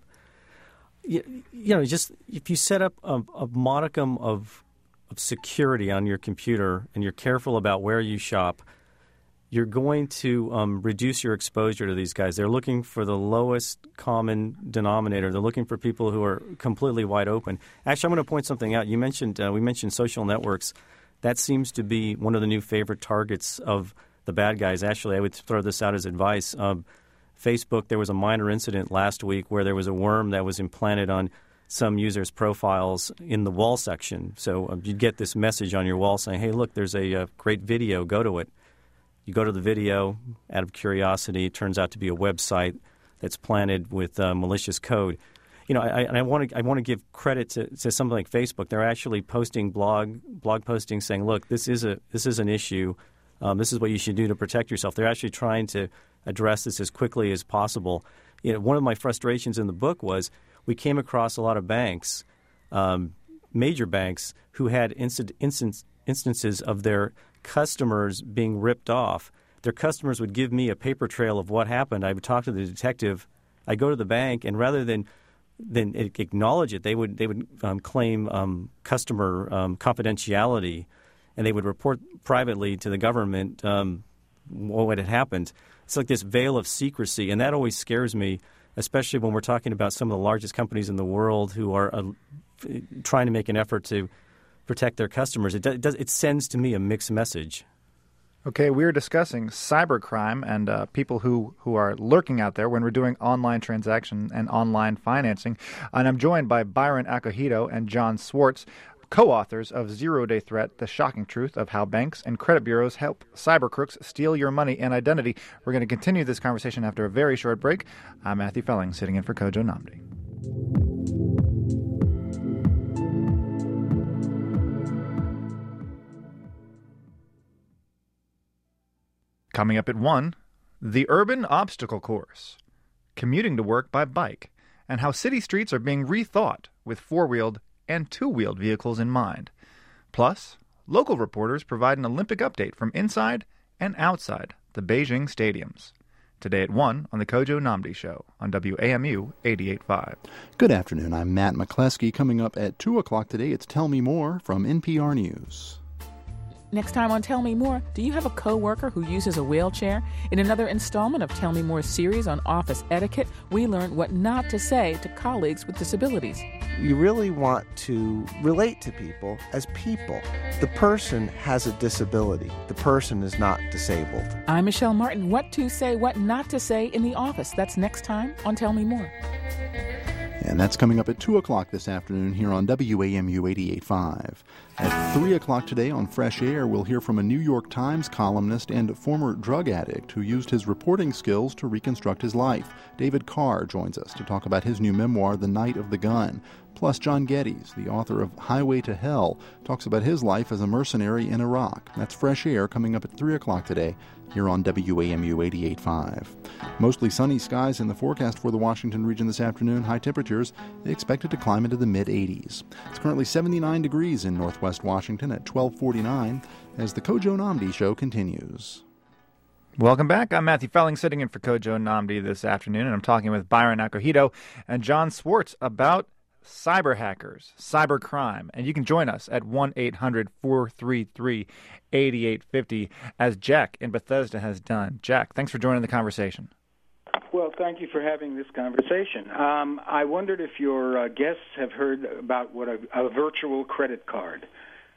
you, you know, just if you set up a, a modicum of of security on your computer and you're careful about where you shop, you're going to um, reduce your exposure to these guys. They're looking for the lowest common denominator. They're looking for people who are completely wide open. Actually, I'm going to point something out. You mentioned uh, we mentioned social networks. That seems to be one of the new favorite targets of the bad guys. Actually, I would throw this out as advice. Um, Facebook, there was a minor incident last week where there was a worm that was implanted on some users' profiles in the wall section. So um, you'd get this message on your wall saying, hey, look, there's a, a great video. Go to it. You go to the video out of curiosity. It turns out to be a website that's planted with uh, malicious code. you know, I, and I want to I want to give credit to, to something like Facebook. They're actually posting blog blog postings saying, "Look, this is a this is an issue. Um, this is what you should do to protect yourself." They're actually trying to address this as quickly as possible. You know, one of my frustrations in the book was we came across a lot of banks, um, major banks, who had instant, instance, instances of their customers being ripped off. Their customers would give me a paper trail of what happened. I would talk to the detective. I go to the bank, and rather than than acknowledge it, they would they would um, claim um, customer um, confidentiality, and they would report privately to the government um, what had happened. It's like this veil of secrecy, and that always scares me, especially when we're talking about some of the largest companies in the world who are uh, trying to make an effort to protect their customers. It, do, it, does, it sends to me a mixed message. Okay, we're discussing cybercrime and uh, people who, who are lurking out there when we're doing online transaction and online financing. And I'm joined by Byron Acohido and John Swartz, co-authors of Zero Day Threat, The Shocking Truth of How Banks and Credit Bureaus Help Cyber Crooks Steal Your Money and Identity. We're going to continue this conversation after a very short break. I'm Matthew Felling, sitting in for Kojo Nnamdi. Coming up at one, the urban obstacle course, commuting to work by bike, and how city streets are being rethought with four-wheeled and two-wheeled vehicles in mind. Plus, local reporters provide an Olympic update from inside and outside the Beijing stadiums. Today at one on the Kojo Nnamdi Show on W A M U eighty-eight point five. Good afternoon. I'm Matt McCleskey. Coming up at two o'clock today, it's Tell Me More from N P R News. Next time on Tell Me More, do you have a coworker who uses a wheelchair? In another installment of Tell Me More's series on office etiquette, we learn what not to say to colleagues with disabilities. You really want to relate to people as people. The person has a disability. The person is not disabled. I'm Michelle Martin. What to say, what not to say in the office. That's next time on Tell Me More. And that's coming up at two o'clock this afternoon here on W A M U eighty-eight point five. At three o'clock today on Fresh Air, we'll hear from a New York Times columnist and former drug addict who used his reporting skills to reconstruct his life. David Carr joins us to talk about his new memoir, The Night of the Gun. Plus, John Geddes, the author of Highway to Hell, talks about his life as a mercenary in Iraq. That's Fresh Air coming up at three o'clock today here on W A M U eighty-eight point five. Mostly sunny skies in the forecast for the Washington region this afternoon. High temperatures expected to climb into the mid-eighties. It's currently seventy-nine degrees in northwest Washington at twelve forty-nine as the Kojo Nnamdi Show continues. Welcome back. I'm Matthew Felling, sitting in for Kojo Nnamdi this afternoon, and I'm talking with Byron Acohido and John Swartz about cyber hackers, cyber crime. And you can join us at one eight hundred four three three eight eight five zero, as Jack in Bethesda has done. Jack, thanks for joining the conversation. Well, thank you for having this conversation. Um, I wondered if your uh, guests have heard about what a, a virtual credit card.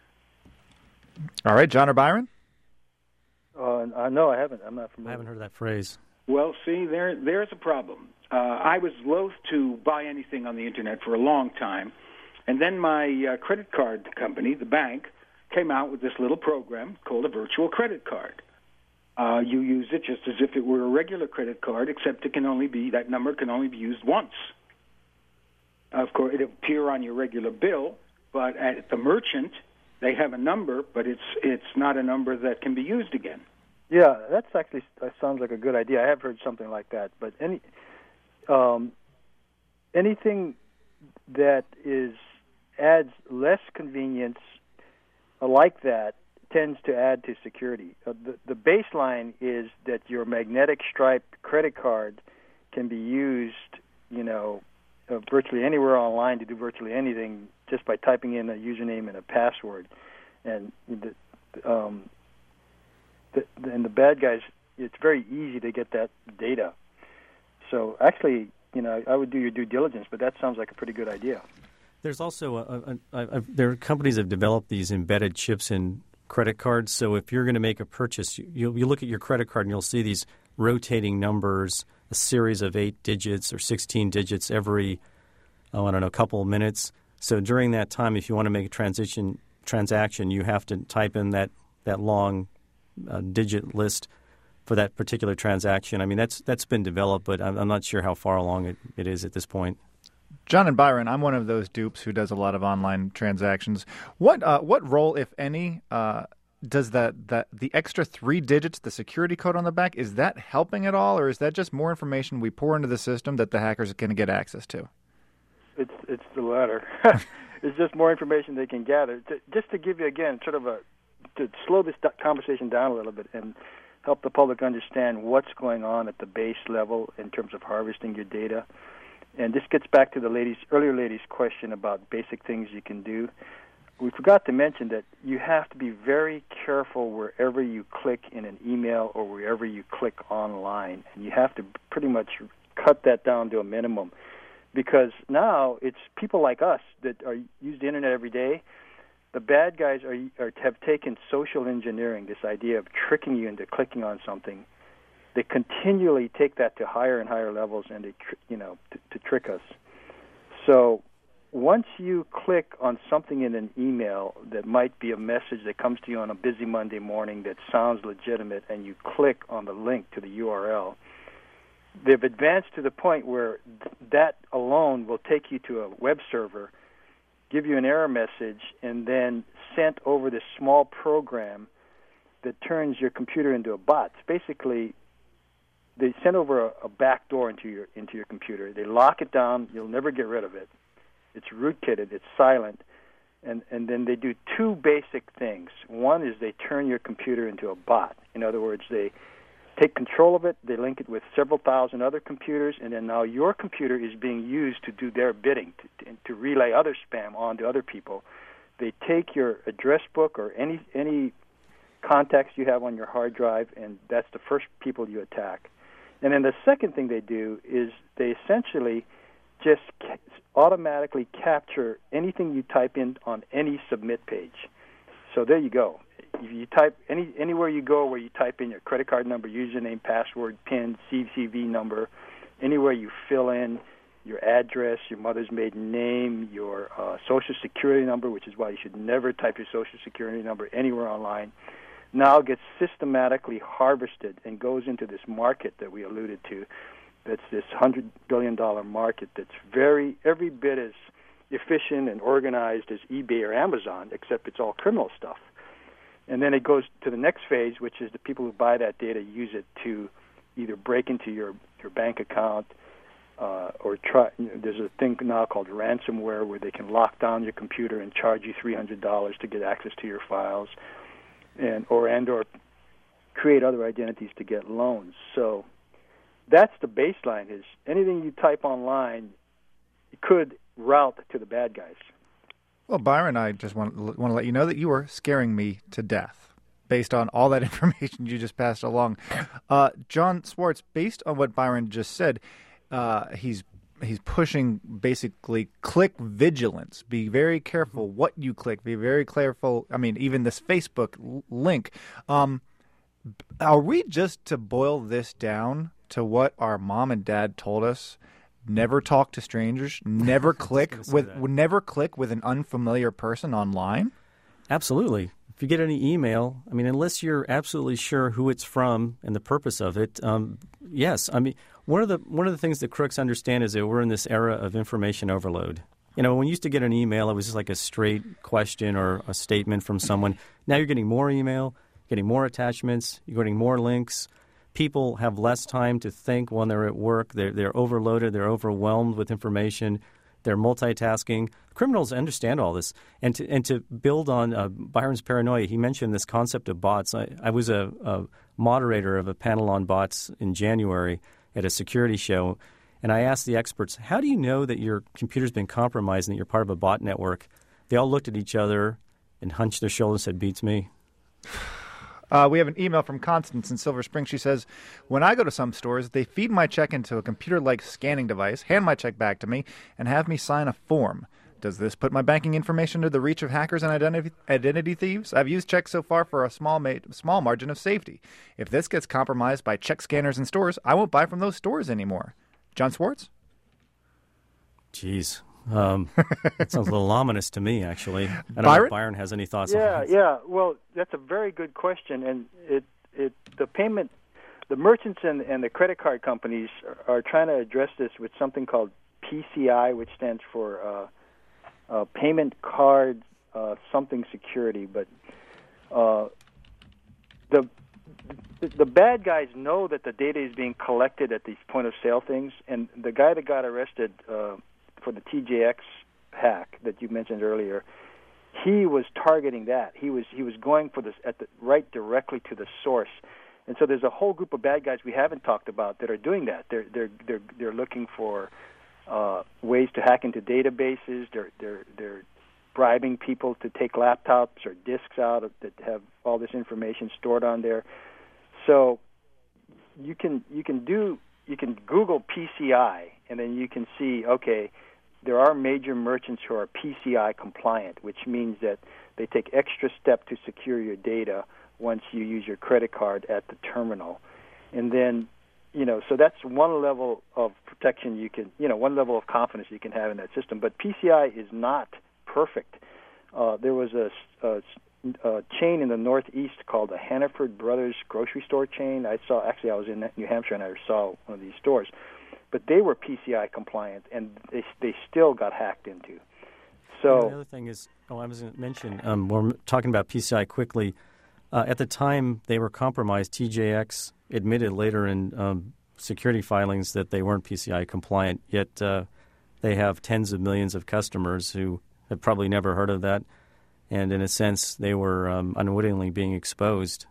All right, John or Byron? Uh, uh, no, I haven't. I'm not familiar. I haven't heard that phrase. Well, see, there there's a problem. Uh, I was loath to buy anything on the Internet for a long time, and then my uh, credit card company, the bank, came out with this little program called a virtual credit card. Uh, you use it just as if it were a regular credit card, except it can only be, that number can only be used once. Of course, it'll appear on your regular bill, but at the merchant, they have a number, but it's it's not a number that can be used again. Yeah, that's actually that sounds like a good idea. I have heard something like that, but any um, anything that is adds less convenience uh, like that tends to add to security. Uh, the, the baseline is that your magnetic stripe credit card can be used, you know, uh, virtually anywhere online to do virtually anything just by typing in a username and a password. And the, um, the, and the bad guys, it's very easy to get that data. So actually, you know, I would do your due diligence, but that sounds like a pretty good idea. There's also a, a, a, a, there are companies that have developed these embedded chips in credit cards. So if you're going to make a purchase, you, you look at your credit card and you'll see these rotating numbers, a series of eight digits or sixteen digits every, oh, I don't know, couple of minutes. So during that time, if you want to make a transition transaction, you have to type in that that long uh, digit list for that particular transaction. I mean, that's that's been developed, but I'm, I'm not sure how far along it, it is at this point. John and Byron, I'm one of those dupes who does a lot of online transactions. What uh, what role, if any, uh, does that, that the extra three digits, the security code on the back, is that helping at all, or is that just more information we pour into the system that the hackers can get access to? It's it's the latter. It's just more information they can gather. To, just to give you, again, sort of a, to slow this conversation down a little bit and help the public understand what's going on at the base level in terms of harvesting your data. And this gets back to the ladies, earlier lady's question about basic things you can do. We forgot to mention that you have to be very careful wherever you click in an email or wherever you click online. And you have to pretty much cut that down to a minimum. Because now it's people like us that are use the internet every day. The bad guys are, are have taken social engineering, this idea of tricking you into clicking on something. They continually take that to higher and higher levels, and they, tr- you know, to, to trick us. So once you click on something in an email that might be a message that comes to you on a busy Monday morning that sounds legitimate, and you click on the link to the U R L, they've advanced to the point where th- that alone will take you to a web server, give you an error message, and then sent over this small program that turns your computer into a bot. It's basically, they send over a, a back door into your into your computer. They lock it down. You'll never get rid of it. It's rootkitted. It's silent. And, and then they do two basic things. One is they turn your computer into a bot. In other words, they take control of it, they link it with several thousand other computers, and then now your computer is being used to do their bidding, to, to relay other spam on to other people. They take your address book or any any contacts you have on your hard drive, and that's the first people you attack. And then the second thing they do is they essentially just ca- automatically capture anything you type in on any submit page. So there you go. If you type any anywhere you go where you type in your credit card number, username, password, PIN, C C V number, anywhere you fill in your address, your mother's maiden name, your uh, Social Security number, which is why you should never type your Social Security number anywhere online, now gets systematically harvested and goes into this market that we alluded to. That's this one hundred billion dollars market that's very every bit as efficient and organized as eBay or Amazon, except it's all criminal stuff. And then it goes to the next phase, which is the people who buy that data use it to either break into your, your bank account uh, or try. You know, there's a thing now called ransomware where they can lock down your computer and charge you three hundred dollars to get access to your files, and or and or create other identities to get loans. So that's the baseline. Is anything you type online could route to the bad guys. Well, Byron, I just want, want to let you know that you are scaring me to death based on all that information you just passed along. Uh, John Swartz, based on what Byron just said, uh, he's he's pushing basically click vigilance. Be very careful what you click. Be very careful. I mean, even this Facebook l- link. Um, are we just to boil this down to what our mom and dad told us? Never talk to strangers. Never click with that. Never click with an unfamiliar person online. Absolutely. If you get any email, I mean, unless you're absolutely sure who it's from and the purpose of it, um, yes. I mean, one of the one of the things that crooks understand is that we're in this era of information overload. You know, when you used to get an email, it was just like a straight question or a statement from someone. Now you're getting more email, getting more attachments, you're getting more links. People have less time to think when they're at work. They're, they're overloaded. They're overwhelmed with information. They're multitasking. Criminals understand all this. And to, and to build on uh, Byron's paranoia, he mentioned this concept of bots. I, I was a, a moderator of a panel on bots in January at a security show, and I asked the experts, how do you know that your computer's been compromised and that you're part of a bot network? They all looked at each other and hunched their shoulders and said, beats me. Uh, we have an email from Constance in Silver Spring. She says, when I go to some stores, they feed my check into a computer-like scanning device, hand my check back to me, and have me sign a form. Does this put my banking information into the reach of hackers and identity, identity thieves? I've used checks so far for a small ma- small margin of safety. If this gets compromised by check scanners in stores, I won't buy from those stores anymore. John Swartz? Jeez. Um, that sounds a little ominous to me, actually. I don't know if Byron has any thoughts yeah, on that. Yeah, yeah. Well, that's a very good question, and it it the payment, the merchants and, and the credit card companies are, are trying to address this with something called P C I, which stands for uh, uh, Payment Card uh, something Security. But uh, the the bad guys know that the data is being collected at these point-of-sale things, and the guy that got arrested uh, for the T J X hack that you mentioned earlier, he was targeting that. He was he was going for this at the right directly to the source. And so there's a whole group of bad guys we haven't talked about that are doing that. They're they're they're they're looking for uh, ways to hack into databases. They're they're they're bribing people to take laptops or disks out of, that have all this information stored on there. So you can you can do you can Google P C I, and then you can see, okay, there are major merchants who are P C I compliant, which means that they take extra step to secure your data once you use your credit card at the terminal. And then, you know, so that's one level of protection you can, you know, one level of confidence you can have in that system. But P C I is not perfect. Uh, there was a, a, a chain in the Northeast called the Hannaford Brothers grocery store chain. I saw, actually I was in New Hampshire and I saw one of these stores. But they were P C I compliant, and they they still got hacked into. So yeah, the other thing is, oh, I was going to mention, um, we're talking about P C I quickly. Uh, at the time they were compromised, T J X admitted later in um, security filings that they weren't P C I compliant, yet uh, they have tens of millions of customers who had probably never heard of that, and in a sense they were um, unwittingly being exposed.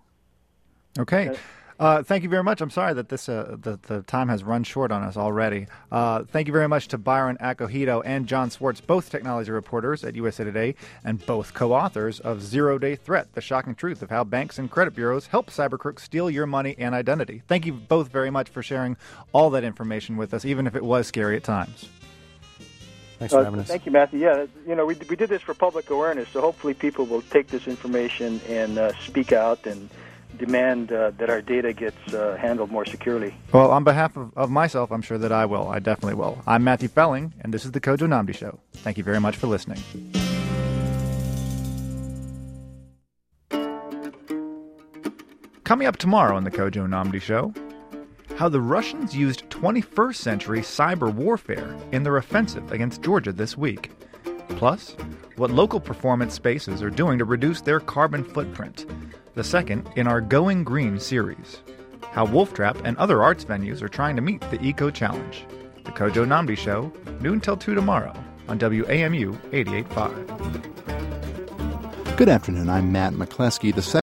Okay. Uh, thank you very much. I'm sorry that this uh, the, the time has run short on us already. Uh, thank you very much to Byron Acohito and John Swartz, both technology reporters at U S A Today and both co-authors of Zero Day Threat, The Shocking Truth of How Banks and Credit Bureaus Help Cybercriminals Steal Your Money and Identity. Thank you both very much for sharing all that information with us, even if it was scary at times. Thanks for uh, having us. Thank you, Matthew. Yeah, you know, we we did this for public awareness, so hopefully people will take this information and uh, speak out and demand uh, that our data gets uh, handled more securely. Well, on behalf of, of myself, I'm sure that I will. I definitely will. I'm Matthew Felling, and this is the Kojo Nnamdi Show. Thank you very much for listening. Coming up tomorrow on the Kojo Nnamdi Show, how the Russians used twenty-first century cyber warfare in their offensive against Georgia this week. Plus, what local performance spaces are doing to reduce their carbon footprint. The second in our Going Green series. How Wolf Trap and other arts venues are trying to meet the Eco Challenge. The Kojo Nnamdi Show, noon till two tomorrow on W A M U eighty-eight point five. Good afternoon. I'm Matt McCleskey. The